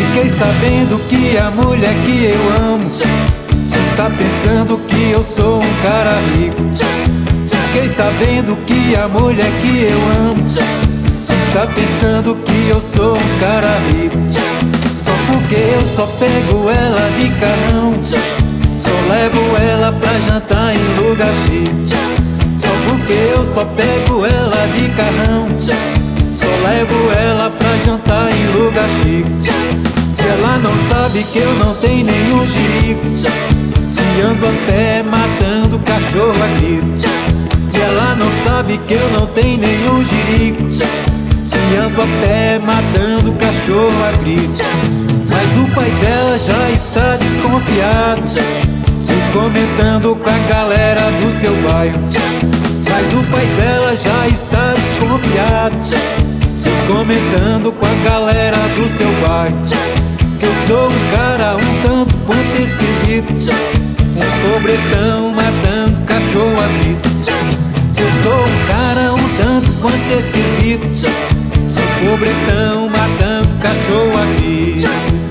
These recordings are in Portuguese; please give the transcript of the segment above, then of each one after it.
Fiquei sabendo que a mulher que eu amo está pensando que eu sou um cara rico. Fiquei sabendo que a mulher que eu amo está pensando que eu sou um cara rico. Só porque eu só pego ela de carrão, só levo ela pra jantar em lugar chique. Só porque eu só pego ela de carrão, só levo ela pra jantar em lugar chique. Se ela não sabe que eu não tenho nenhum jirico, se ando a pé matando cachorro a grito. Se ela não sabe que eu não tenho nenhum jirico, se ando a pé matando cachorro a grito. Mas o pai dela já está desconfiado, se comentando com a galera do seu bairro. Mas o pai dela já está desconfiado, se comentando com a galera do seu bairro. Eu sou um cara um tanto quanto esquisito, um pobretão matando cachorro a grito. Eu sou um cara um tanto quanto esquisito, um pobretão matando cachorro a grito.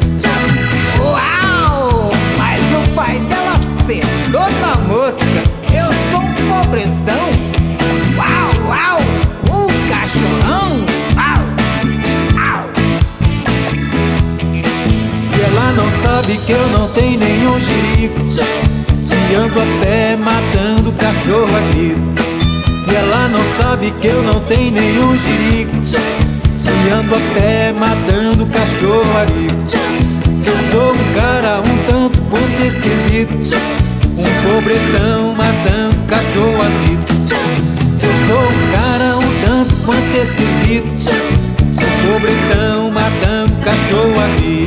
Uau! Mas o pai dela acertou na mosca. Eu sou um pobretão. Uau, uau! Um cachorrão. Uau, uau! E ela não sabe que eu não tenho nenhum jirico, se ando a pé matando cachorro a grito. E ela não sabe que eu não tenho nenhum jirico, se ando a pé matando cachorro a grito. Eu sou um cara um tanto quanto esquisito, um pobretão matando cachorro a grito. Eu sou um cara um tanto quanto esquisito, um pobretão matando cachorro a grito.